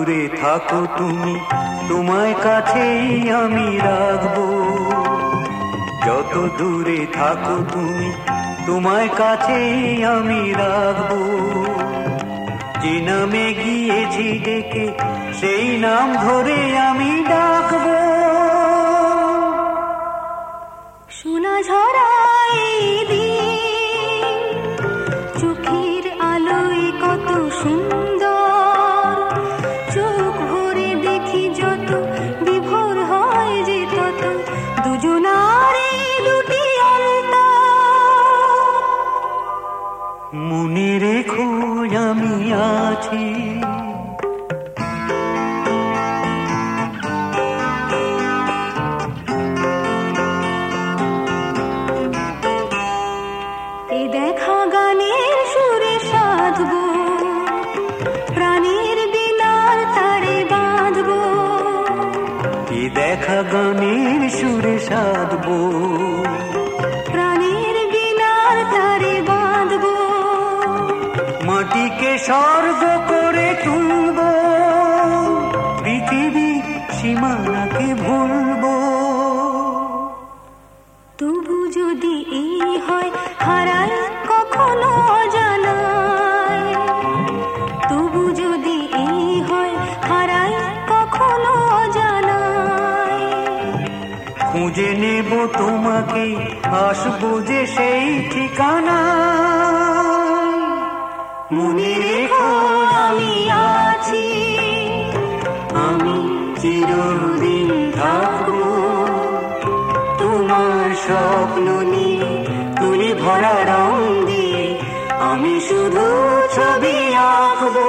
দূরে থাকো তুমি, তোমায় কাছেই আমি রাখবো। যত দূরে থাকো তুমি, তোমায় কাছেই আমি রাখবো। যে নামে গিয়েছি ডেকে, সেই নাম ধরে আমি ডাকবো। সোনা ঝরাই দিন, চোখের আলোয় কত সুন্দর, চোখ ভরে দেখি যত, বিভোর হয় যে তত, দুজনারে দুটি অন্তর। মনে রেখো আমি আছি, এ দেখা গানের সুরে সাধবো, প্রাণের বিনার তারে বাঁধবো। এ দেখা গানের সুরে সাধবো, প্রাণের বিনার তারে বাঁধবো। মাটিকে স্বর্গ করে তুলবো, পৃথিবী সীমানাকে ভুলবো। তবু যদি এই হয় হারাই কখনো জানাই, তবু যদি এই হয় হারাই কখনো জানাই। খুঁজে নেব তোমাকে, আসবো যে সেই ঠিকানা। মনে রেখো আমি আছি, আমি চিরদিন থাকবো। তোমার স্বপ্ন নিয়ে তুলি ভরা রং দিয়ে আমি শুধু ছবি আঁকবো।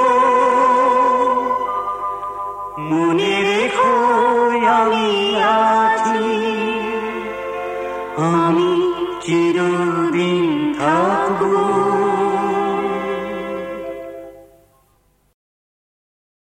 মনে রেখো আমি আছি, আমি চিরদিন থাকবো।